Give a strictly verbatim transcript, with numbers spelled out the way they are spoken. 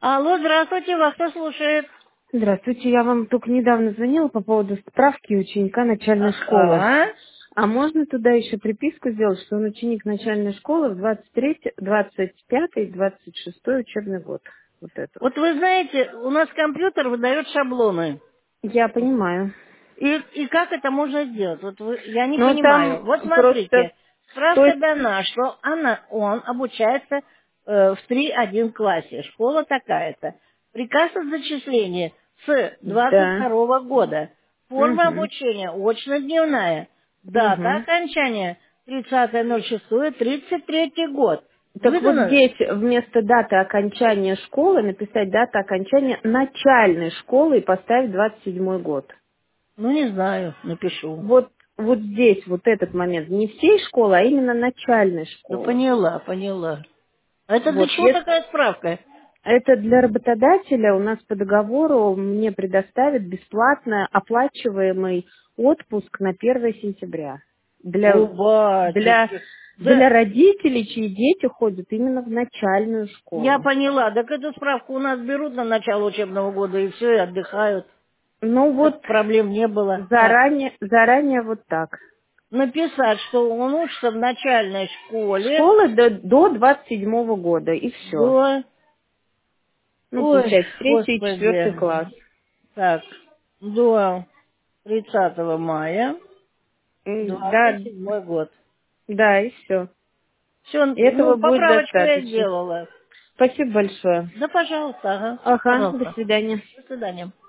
Алло, здравствуйте, вас кто слушает? Здравствуйте, я вам только недавно звонила по поводу справки ученика начальной школы. Ага. А можно туда еще приписку сделать, что он ученик начальной школы в двадцать третий, двадцать пятый, двадцать шестой учебный год. Вот этот. Вот вы знаете, у нас компьютер выдает шаблоны. Я понимаю. И, и как это можно сделать? Вот вы- я не Но понимаю. там Вот просто... смотрите, То справка есть... дана, что она, он обучается э, в три один классе. Школа такая-то. Приказ о зачислении с двадцать Да. второго года. Форма Угу. обучения очно-дневная. Дата Угу. окончания тридцатое ноль шестое тридцать третий год. Так вот Выдано. здесь вместо даты окончания школы написать дата окончания начальной школы и поставить двадцать седьмой год. Ну, не знаю, напишу. Вот, вот здесь, вот этот момент, не всей школы, а именно начальной Ну, школы. поняла, поняла. А это для Вот, чего если такая справка? это для работодателя у нас по договору мне предоставят бесплатно оплачиваемый отпуск на первое сентября. Для, О, для, батюшки. Да, для родителей, чьи дети ходят именно в начальную я школу. поняла. Так эту справку у нас берут на начало учебного года, и все, и отдыхают. Ну Так вот, проблем не было. Так, заранее, заранее вот так. написать, что он учится в начальной школе Школа до, до двадцать седьмого года, и все. до... Ну, Ой, получается, третий и четвертый господи. класс. Так, до тридцатого мая М, Да, двадцать седьмой год. да, и все. Все, Этого ну, будет поправочку я достаточно. сделала. Спасибо большое. Да, пожалуйста, ага. Ага, до Пожалуйста. свидания. До свидания.